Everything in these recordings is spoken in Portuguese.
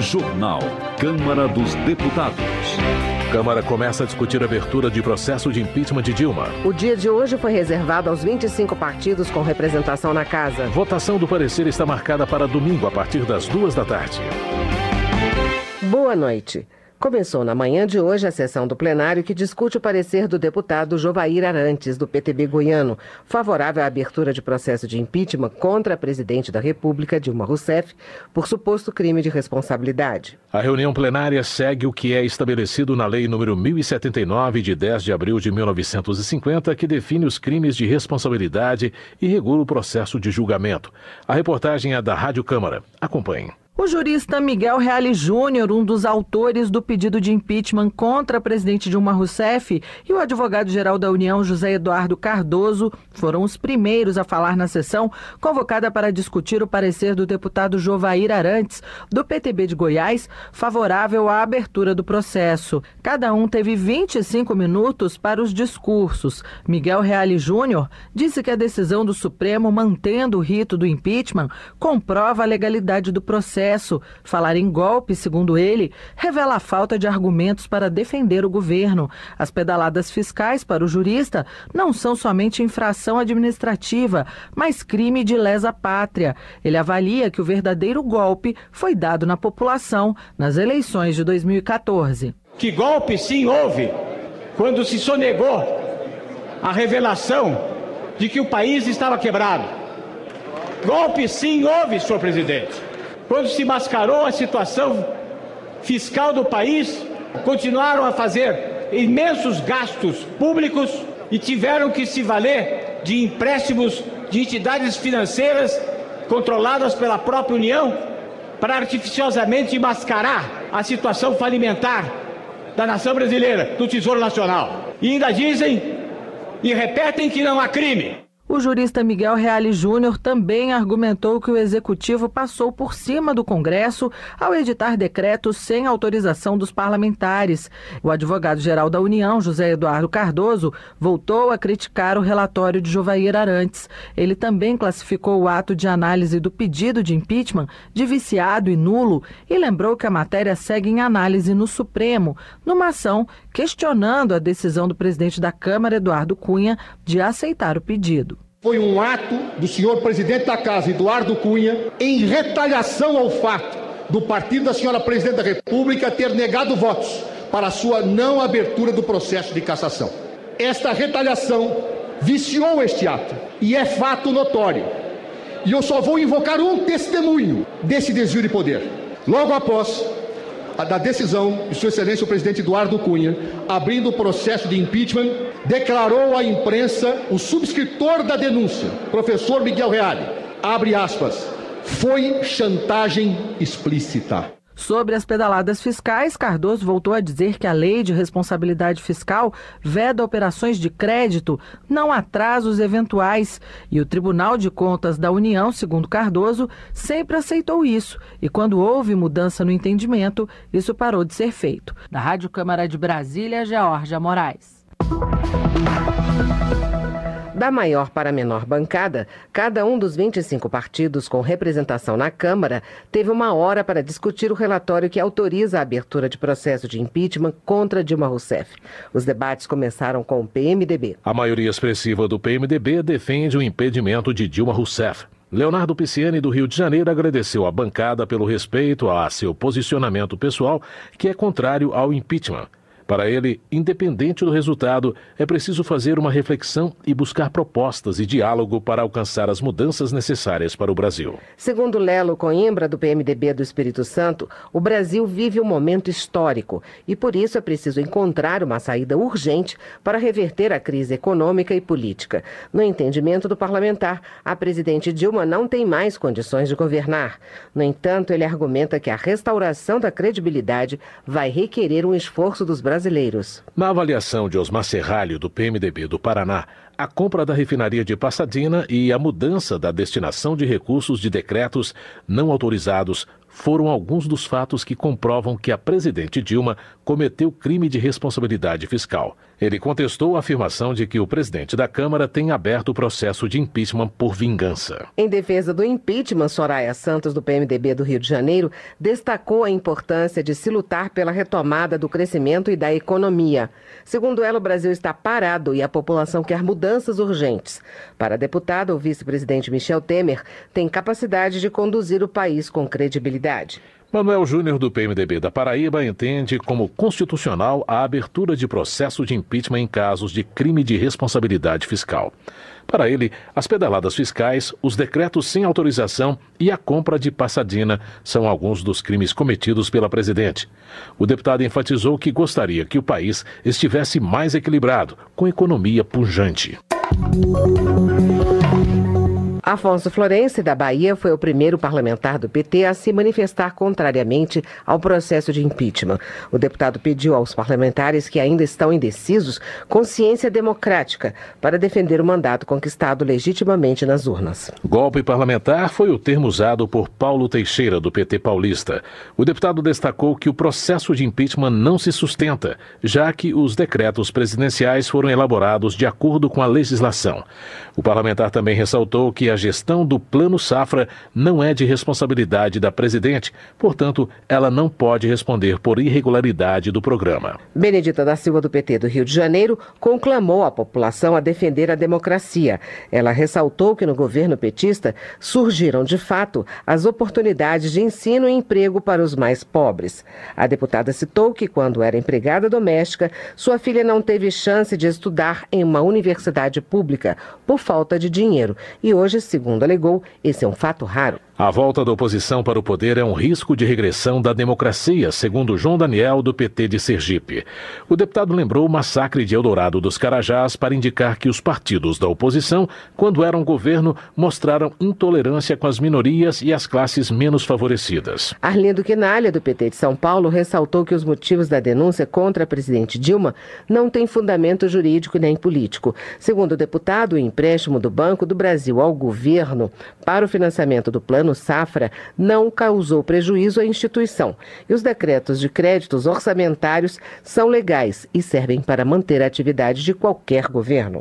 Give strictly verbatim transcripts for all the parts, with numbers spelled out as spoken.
Jornal Câmara dos Deputados. Câmara começa a discutir a abertura de processo de impeachment de Dilma. O dia de hoje foi reservado aos vinte e cinco partidos com representação na casa. Votação do parecer está marcada para domingo, a partir das duas da tarde. Boa noite. Começou na manhã de hoje a sessão do plenário que discute o parecer do deputado Jovair Arantes, do P T B goiano, favorável à abertura de processo de impeachment contra a presidente da República, Dilma Rousseff, por suposto crime de responsabilidade. A reunião plenária segue o que é estabelecido na Lei número mil e setenta e nove, de dez de abril de mil novecentos e cinquenta, que define os crimes de responsabilidade e regula o processo de julgamento. A reportagem é da Rádio Câmara. Acompanhe. O jurista Miguel Reale Júnior, um dos autores do pedido de impeachment contra a presidente Dilma Rousseff, e o advogado-geral da União, José Eduardo Cardoso, foram os primeiros a falar na sessão convocada para discutir o parecer do deputado Jovair Arantes, do P T B de Goiás, favorável à abertura do processo. Cada um teve vinte e cinco minutos para os discursos. Miguel Reale Júnior disse que a decisão do Supremo, mantendo o rito do impeachment, comprova a legalidade do processo. Falar em golpe, segundo ele, revela a falta de argumentos para defender o governo. As pedaladas fiscais, para o jurista, não são somente infração administrativa, mas crime de lesa pátria. Ele avalia que o verdadeiro golpe foi dado na população nas eleições de dois mil e quatorze. Que golpe sim houve quando se sonegou a revelação de que o país estava quebrado. Golpe sim houve, senhor presidente. Quando se mascarou a situação fiscal do país, continuaram a fazer imensos gastos públicos e tiveram que se valer de empréstimos de entidades financeiras controladas pela própria União para artificiosamente mascarar a situação falimentar da nação brasileira, do Tesouro Nacional. E ainda dizem e repetem que não há crime. O jurista Miguel Reale Júnior também argumentou que o Executivo passou por cima do Congresso ao editar decretos sem autorização dos parlamentares. O advogado-geral da União, José Eduardo Cardoso, voltou a criticar o relatório de Jovair Arantes. Ele também classificou o ato de análise do pedido de impeachment de viciado e nulo e lembrou que a matéria segue em análise no Supremo, numa ação questionando a decisão do presidente da Câmara, Eduardo Cunha, de aceitar o pedido. Foi um ato do senhor presidente da Casa, Eduardo Cunha, em retaliação ao fato do partido da senhora presidente da República ter negado votos para a sua não abertura do processo de cassação. Esta retaliação viciou este ato e é fato notório. E eu só vou invocar um testemunho desse desvio de poder. Logo após a da decisão de Sua Excelência o presidente Eduardo Cunha, abrindo o processo de impeachment, declarou à imprensa o subscritor da denúncia, professor Miguel Reale, abre aspas, foi chantagem explícita. Sobre as pedaladas fiscais, Cardoso voltou a dizer que a lei de responsabilidade fiscal veda operações de crédito, não atrasos eventuais. E o Tribunal de Contas da União, segundo Cardoso, sempre aceitou isso. E quando houve mudança no entendimento, isso parou de ser feito. Da Rádio Câmara de Brasília, Geórgia Moraes. Da maior para a menor bancada, cada um dos vinte e cinco partidos com representação na Câmara teve uma hora para discutir o relatório que autoriza a abertura de processo de impeachment contra Dilma Rousseff. Os debates começaram com o P M D B. A maioria expressiva do P M D B defende o impedimento de Dilma Rousseff. Leonardo Pisciani, do Rio de Janeiro, agradeceu à bancada pelo respeito a seu posicionamento pessoal, que é contrário ao impeachment. Para ele, independente do resultado, é preciso fazer uma reflexão e buscar propostas e diálogo para alcançar as mudanças necessárias para o Brasil. Segundo Lelo Coimbra, do P M D B do Espírito Santo, o Brasil vive um momento histórico e, por isso, é preciso encontrar uma saída urgente para reverter a crise econômica e política. No entendimento do parlamentar, a presidente Dilma não tem mais condições de governar. No entanto, ele argumenta que a restauração da credibilidade vai requerer um esforço dos brasileiros. brasileiros. Na avaliação de Osmar Serralho, do P M D B do Paraná, a compra da refinaria de Pasadena e a mudança da destinação de recursos de decretos não autorizados foram alguns dos fatos que comprovam que a presidente Dilma cometeu crime de responsabilidade fiscal. Ele contestou a afirmação de que o presidente da Câmara tem aberto o processo de impeachment por vingança. Em defesa do impeachment, Soraya Santos, do P M D B do Rio de Janeiro, destacou a importância de se lutar pela retomada do crescimento e da economia. Segundo ela, o Brasil está parado e a população quer mudanças urgentes. Para a deputada, o vice-presidente Michel Temer tem capacidade de conduzir o país com credibilidade. Manuel Júnior, do P M D B da Paraíba, entende como constitucional a abertura de processo de impeachment em casos de crime de responsabilidade fiscal. Para ele, as pedaladas fiscais, os decretos sem autorização e a compra de passadina são alguns dos crimes cometidos pela presidente. O deputado enfatizou que gostaria que o país estivesse mais equilibrado, com economia pujante. Afonso Florencio, da Bahia, foi o primeiro parlamentar do P T a se manifestar contrariamente ao processo de impeachment. O deputado pediu aos parlamentares que ainda estão indecisos consciência democrática para defender o mandato conquistado legitimamente nas urnas. Golpe parlamentar foi o termo usado por Paulo Teixeira, do P T paulista. O deputado destacou que o processo de impeachment não se sustenta, já que os decretos presidenciais foram elaborados de acordo com a legislação. O parlamentar também ressaltou que a gestão do Plano Safra não é de responsabilidade da presidente, portanto, ela não pode responder por irregularidade do programa. Benedita da Silva, do P T do Rio de Janeiro, conclamou a população a defender a democracia. Ela ressaltou que no governo petista surgiram, de fato, as oportunidades de ensino e emprego para os mais pobres. A deputada citou que, quando era empregada doméstica, sua filha não teve chance de estudar em uma universidade pública por falta de dinheiro e hoje, segundo alegou, esse é um fato raro. A volta da oposição para o poder é um risco de regressão da democracia, segundo João Daniel, do P T de Sergipe. O deputado lembrou o massacre de Eldorado dos Carajás para indicar que os partidos da oposição, quando eram governo, mostraram intolerância com as minorias e as classes menos favorecidas. Arlindo Quinalha, do P T de São Paulo, ressaltou que os motivos da denúncia contra a presidente Dilma não têm fundamento jurídico nem político. Segundo o deputado, o empréstimo do Banco do Brasil ao governo para o financiamento do Plano Safra não causou prejuízo à instituição. E os decretos de créditos orçamentários são legais e servem para manter a atividade de qualquer governo.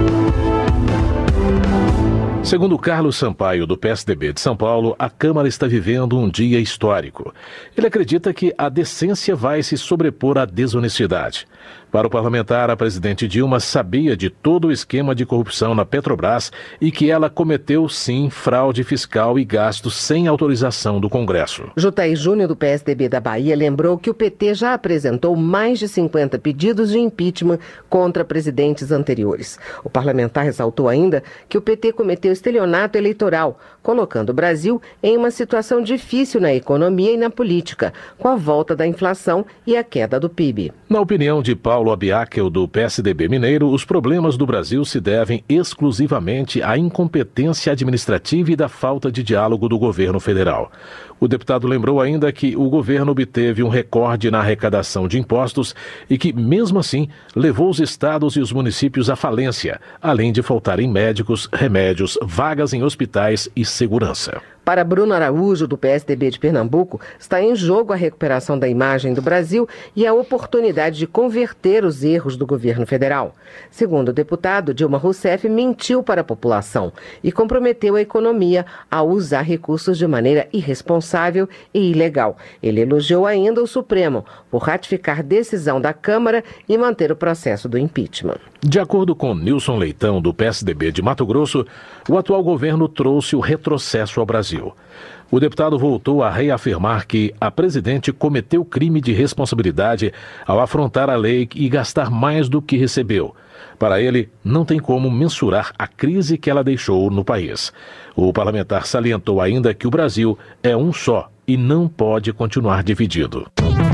Segundo Carlos Sampaio, do P S D B de São Paulo, a Câmara está vivendo um dia histórico. Ele acredita que a decência vai se sobrepor à desonestidade. Para o parlamentar, a presidente Dilma sabia de todo o esquema de corrupção na Petrobras e que ela cometeu, sim, fraude fiscal e gastos sem autorização do Congresso. Jutaí Júnior, do P S D B da Bahia, lembrou que o P T já apresentou mais de cinquenta pedidos de impeachment contra presidentes anteriores. O parlamentar ressaltou ainda que o P T cometeu estelionato eleitoral, colocando o Brasil em uma situação difícil na economia e na política, com a volta da inflação e a queda do P I B. Na opinião de Paulo Abiakel, do P S D B mineiro, os problemas do Brasil se devem exclusivamente à incompetência administrativa e da falta de diálogo do governo federal. O deputado lembrou ainda que o governo obteve um recorde na arrecadação de impostos e que, mesmo assim, levou os estados e os municípios à falência, além de faltarem médicos, remédios, vagas em hospitais e segurança. Para Bruno Araújo, do P S D B de Pernambuco, está em jogo a recuperação da imagem do Brasil e a oportunidade de converter os erros do governo federal. Segundo o deputado, Dilma Rousseff mentiu para a população e comprometeu a economia ao usar recursos de maneira irresponsável e ilegal. Ele elogiou ainda o Supremo por ratificar decisão da Câmara e manter o processo do impeachment. De acordo com Nilson Leitão, do P S D B de Mato Grosso, o atual governo trouxe o retrocesso ao Brasil. O deputado voltou a reafirmar que a presidente cometeu crime de responsabilidade ao afrontar a lei e gastar mais do que recebeu. Para ele, não tem como mensurar a crise que ela deixou no país. O parlamentar salientou ainda que o Brasil é um só e não pode continuar dividido.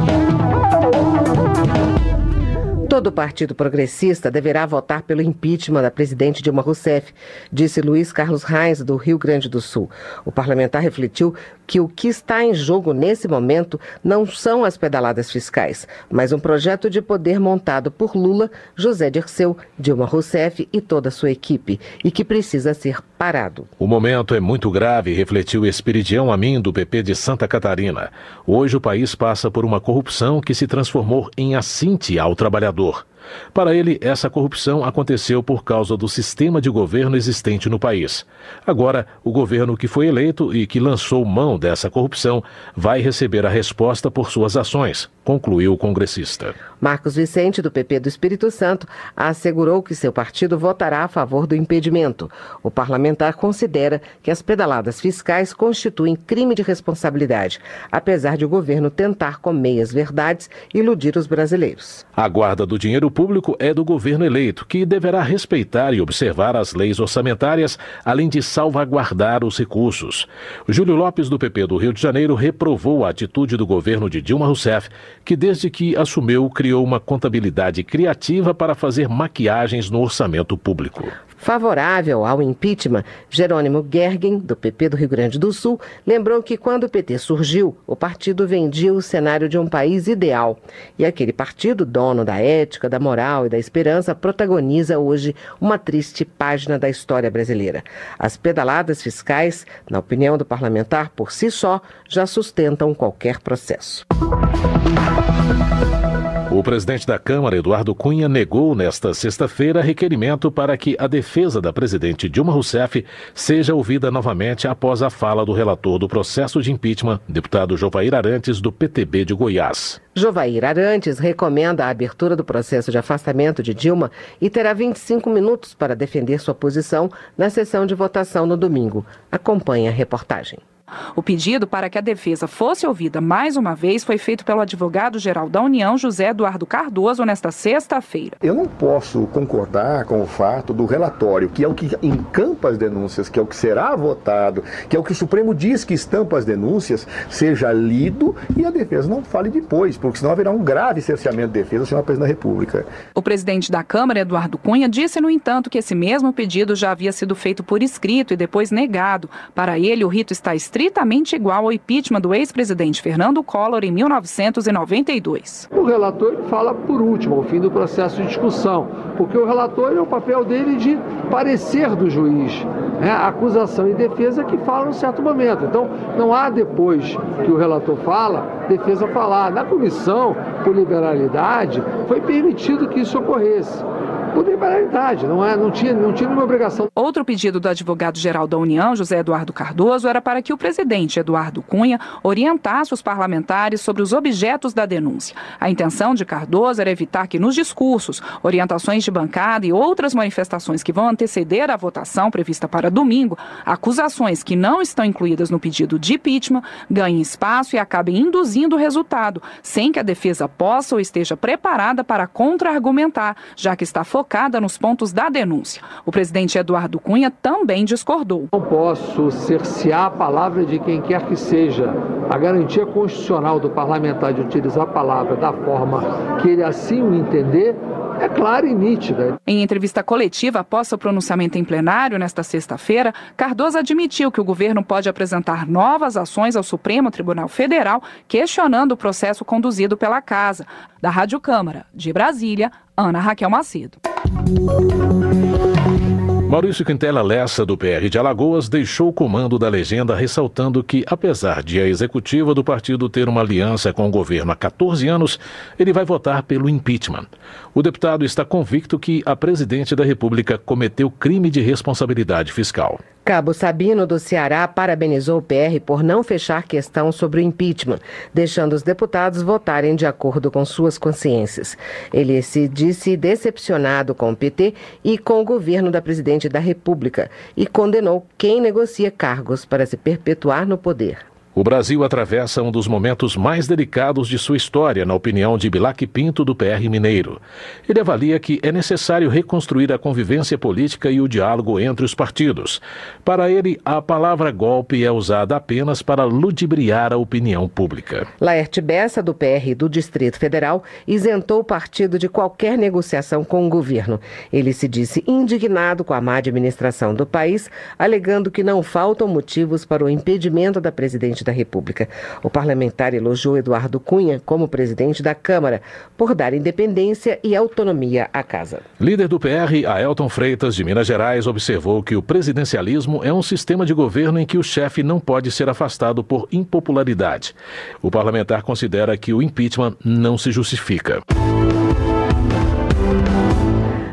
Todo o Partido Progressista deverá votar pelo impeachment da presidente Dilma Rousseff, disse Luiz Carlos Reis, do Rio Grande do Sul. O parlamentar refletiu que o que está em jogo nesse momento não são as pedaladas fiscais, mas um projeto de poder montado por Lula, José Dirceu, Dilma Rousseff e toda a sua equipe, e que precisa ser parado. O momento é muito grave, refletiu Esperidião Amin, do P P de Santa Catarina. Hoje o país passa por uma corrupção que se transformou em assinte ao trabalhador. Para ele, essa corrupção aconteceu por causa do sistema de governo existente no país. Agora, o governo que foi eleito e que lançou mão dessa corrupção vai receber a resposta por suas ações, concluiu o congressista. Marcos Vicente, do P P do Espírito Santo, assegurou que seu partido votará a favor do impedimento. O parlamentar considera que as pedaladas fiscais constituem crime de responsabilidade, apesar de o governo tentar, com meias verdades, iludir os brasileiros. A guarda do dinheiro público é do governo eleito, que deverá respeitar e observar as leis orçamentárias, além de salvaguardar os recursos. Júlio Lopes, do P P do Rio de Janeiro, reprovou a atitude do governo de Dilma Rousseff, que desde que assumiu criou uma contabilidade criativa para fazer maquiagens no orçamento público. Favorável ao impeachment, Jerônimo Gergen, do P P do Rio Grande do Sul, lembrou que quando o P T surgiu, o partido vendia o cenário de um país ideal. E aquele partido, dono da ética, da moral e da esperança, protagoniza hoje uma triste página da história brasileira. As pedaladas fiscais, na opinião do parlamentar, por si só, já sustentam qualquer processo. O presidente da Câmara, Eduardo Cunha, negou nesta sexta-feira requerimento para que a defesa da presidente Dilma Rousseff seja ouvida novamente após a fala do relator do processo de impeachment, deputado Jovair Arantes, do P T B de Goiás. Jovair Arantes recomenda a abertura do processo de afastamento de Dilma e terá vinte e cinco minutos para defender sua posição na sessão de votação no domingo. Acompanhe a reportagem. O pedido para que a defesa fosse ouvida mais uma vez foi feito pelo advogado-geral da União, José Eduardo Cardoso, nesta sexta-feira. Eu não posso concordar com o fato do relatório, que é o que encampa as denúncias, que é o que será votado, que é o que o Supremo diz que estampa as denúncias, seja lido e a defesa não fale depois, porque senão haverá um grave cerceamento de defesa, senhor presidente da República. O presidente da Câmara, Eduardo Cunha, disse, no entanto, que esse mesmo pedido já havia sido feito por escrito e depois negado. Para ele, o rito está estritamente estritamente igual ao impeachment do ex-presidente Fernando Collor em mil novecentos e noventa e dois. O relator fala por último, ao fim do processo de discussão, porque o relator é o papel dele de parecer do juiz, né? A acusação e defesa que falam em certo momento. Então, não há depois que o relator fala, defesa falar. Na comissão, por liberalidade, foi permitido que isso ocorresse. Por liberalidade, não, é, não, tinha, não tinha nenhuma obrigação. Outro pedido do advogado-geral da União, José Eduardo Cardoso, era para que o presidente Eduardo Cunha orientasse os parlamentares sobre os objetos da denúncia. A intenção de Cardoso era evitar que nos discursos, orientações de bancada e outras manifestações que vão anteceder a votação prevista para domingo, acusações que não estão incluídas no pedido de impeachment ganhem espaço e acabem induzindo o resultado, sem que a defesa possa ou esteja preparada para contra-argumentar, já que está focada focada nos pontos da denúncia. O presidente Eduardo Cunha também discordou. Não posso cercear a palavra de quem quer que seja. A garantia constitucional do parlamentar de utilizar a palavra da forma que ele assim o entender é clara e nítida. Em entrevista coletiva após seu pronunciamento em plenário nesta sexta-feira, Cardoso admitiu que o governo pode apresentar novas ações ao Supremo Tribunal Federal, questionando o processo conduzido pela Casa. Da Rádio Câmara, de Brasília, Ana Raquel Macedo. Maurício Quintela Lessa, do P R de Alagoas, deixou o comando da legenda, ressaltando que, apesar de a executiva do partido ter uma aliança com o governo há quatorze anos, ele vai votar pelo impeachment. O deputado está convicto que a presidente da República cometeu crime de responsabilidade fiscal. Cabo Sabino, do Ceará, parabenizou o P R por não fechar questão sobre o impeachment, deixando os deputados votarem de acordo com suas consciências. Ele se disse decepcionado com o P T e com o governo da presidente da República e condenou quem negocia cargos para se perpetuar no poder. O Brasil atravessa um dos momentos mais delicados de sua história, na opinião de Bilac Pinto, do P R Mineiro. Ele avalia que é necessário reconstruir a convivência política e o diálogo entre os partidos. Para ele, a palavra golpe é usada apenas para ludibriar a opinião pública. Laerte Bessa, do P R do Distrito Federal, isentou o partido de qualquer negociação com o governo. Ele se disse indignado com a má administração do país, alegando que não faltam motivos para o impedimento da presidente da República. O parlamentar elogiou Eduardo Cunha como presidente da Câmara por dar independência e autonomia à casa. Líder do P R, Aelton Freitas, de Minas Gerais, observou que o presidencialismo é um sistema de governo em que o chefe não pode ser afastado por impopularidade. O parlamentar considera que o impeachment não se justifica.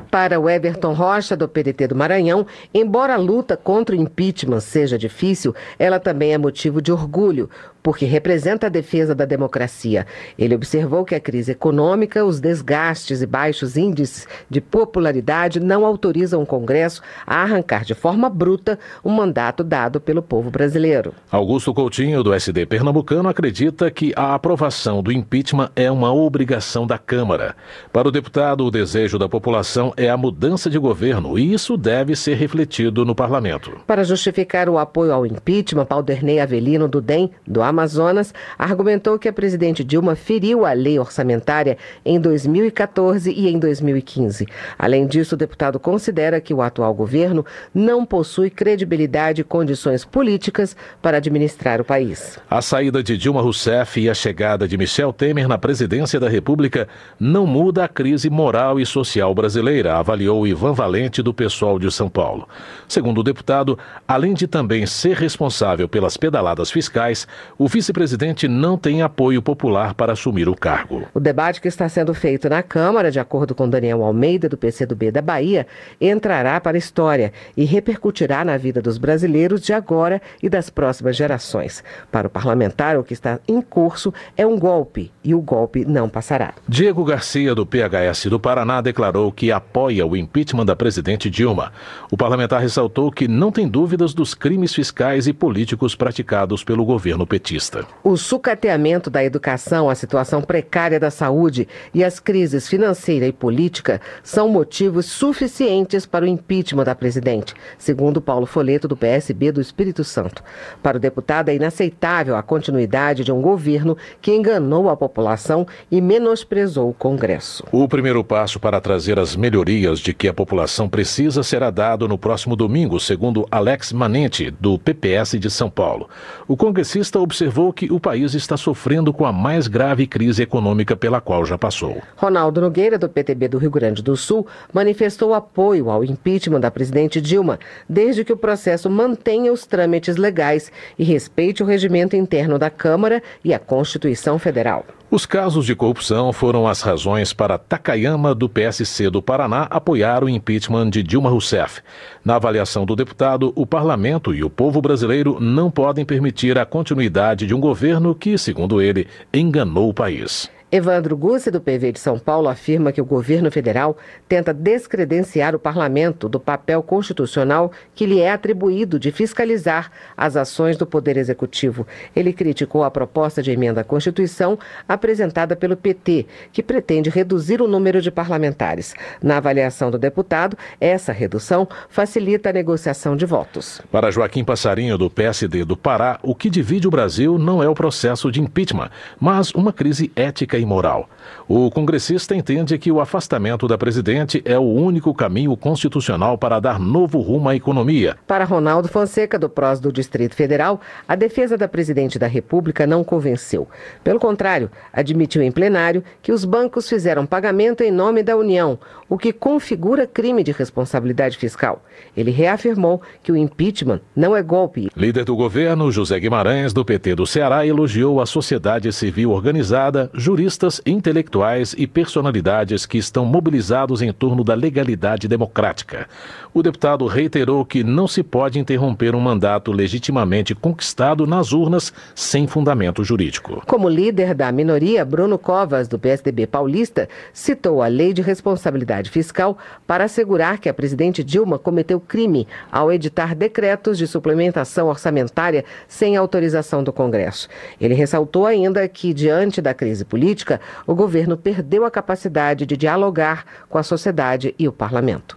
Para o Everton Rocha, do P D T do Maranhão, embora a luta contra o impeachment seja difícil, ela também é motivo de orgulho, porque representa a defesa da democracia. Ele observou que a crise econômica, os desgastes e baixos índices de popularidade não autorizam o Congresso a arrancar de forma bruta um mandato dado pelo povo brasileiro. Augusto Coutinho, do S D pernambucano, acredita que a aprovação do impeachment é uma obrigação da Câmara. Para o deputado, o desejo da população é a mudança de governo e isso deve ser refletido no parlamento. Para justificar o apoio ao impeachment, Paulderney Avelino, do D E M, do Amazonas, argumentou que a presidente Dilma feriu a lei orçamentária em dois mil e quatorze e em dois mil e quinze. Além disso, o deputado considera que o atual governo não possui credibilidade e condições políticas para administrar o país. A saída de Dilma Rousseff e a chegada de Michel Temer na presidência da República não muda a crise moral e social brasileira, avaliou Ivan Valente, do PSOL de São Paulo. Segundo o deputado, além de também ser responsável pelas pedaladas fiscais, o vice-presidente não tem apoio popular para assumir o cargo. O debate que está sendo feito na Câmara, de acordo com Daniel Almeida, do P C do B da Bahia, entrará para a história e repercutirá na vida dos brasileiros de agora e das próximas gerações. Para o parlamentar, o que está em curso é um golpe e o golpe não passará. Diego Garcia, do P H S do Paraná, declarou que apoia o impeachment da presidente Dilma. O parlamentar ressaltou que não tem dúvidas dos crimes fiscais e políticos praticados pelo governo petista. O sucateamento da educação, a situação precária da saúde e as crises financeira e política são motivos suficientes para o impeachment da presidente, segundo Paulo Folleto, do P S B do Espírito Santo. Para o deputado, é inaceitável a continuidade de um governo que enganou a população e menosprezou o Congresso. O primeiro passo para trazer as melhorias de que a população precisa será dado no próximo domingo, segundo Alex Manente, do P P S de São Paulo. O congressista observou que o país está sofrendo com a mais grave crise econômica pela qual já passou. Ronaldo Nogueira, do P T B do Rio Grande do Sul, manifestou apoio ao impeachment da presidente Dilma, desde que o processo mantenha os trâmites legais e respeite o regimento interno da Câmara e a Constituição Federal. Os casos de corrupção foram as razões para Takayama, do P S C do Paraná, apoiar o impeachment de Dilma Rousseff. Na avaliação do deputado, o parlamento e o povo brasileiro não podem permitir a continuidade de um governo que, segundo ele, enganou o país. Evandro Gussi, do P V de São Paulo, afirma que o governo federal tenta descredenciar o parlamento do papel constitucional que lhe é atribuído de fiscalizar as ações do Poder Executivo. Ele criticou a proposta de emenda à Constituição apresentada pelo P T, que pretende reduzir o número de parlamentares. Na avaliação do deputado, essa redução facilita a negociação de votos. Para Joaquim Passarinho, do P S D do Pará, o que divide o Brasil não é o processo de impeachment, mas uma crise ética e moral. O congressista entende que o afastamento da presidente é o único caminho constitucional para dar novo rumo à economia. Para Ronaldo Fonseca, do P R O S do Distrito Federal, a defesa da presidente da República não convenceu. Pelo contrário, admitiu em plenário que os bancos fizeram pagamento em nome da União, o que configura crime de responsabilidade fiscal. Ele reafirmou que o impeachment não é golpe. Líder do governo, José Guimarães, do P T do Ceará, elogiou a sociedade civil organizada, juristas, intelectuais e personalidades que estão mobilizados em torno da legalidade democrática. O deputado reiterou que não se pode interromper um mandato legitimamente conquistado nas urnas sem fundamento jurídico. Como líder da minoria, Bruno Covas, do P S D B paulista, citou a Lei de Responsabilidade Fiscal para assegurar que a presidente Dilma cometeu crime ao editar decretos de suplementação orçamentária sem autorização do Congresso. Ele ressaltou ainda que, diante da crise política, o governo perdeu a capacidade de dialogar com a sociedade e o parlamento.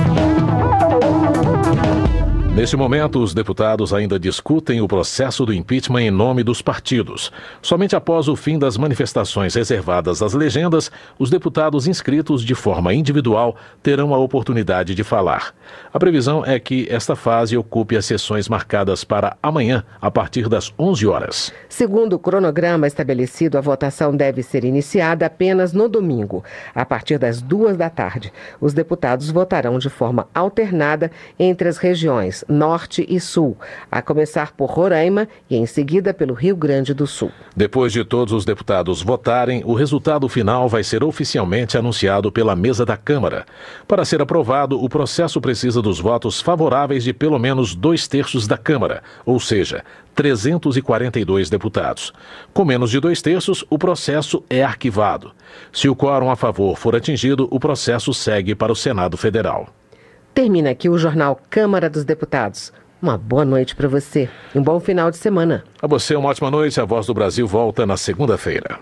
Neste momento, os deputados ainda discutem o processo do impeachment em nome dos partidos. Somente após o fim das manifestações reservadas às legendas, os deputados inscritos de forma individual terão a oportunidade de falar. A previsão é que esta fase ocupe as sessões marcadas para amanhã, a partir das onze horas. Segundo o cronograma estabelecido, a votação deve ser iniciada apenas no domingo, a partir das duas da tarde. Os deputados votarão de forma alternada entre as regiões Norte e Sul, a começar por Roraima e em seguida pelo Rio Grande do Sul. Depois de todos os deputados votarem, o resultado final vai ser oficialmente anunciado pela mesa da Câmara. Para ser aprovado, o processo precisa dos votos favoráveis de pelo menos dois terços da Câmara, ou seja, trezentos e quarenta e dois deputados. Com menos de dois terços, o processo é arquivado. Se o quórum a favor for atingido, o processo segue para o Senado Federal. Termina aqui o Jornal Câmara dos Deputados. Uma boa noite para você e um bom final de semana. A você uma ótima noite. A Voz do Brasil volta na segunda-feira.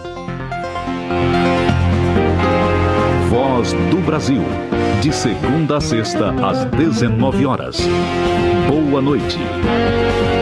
Voz do Brasil. De segunda a sexta, às dezenove horas. Boa noite.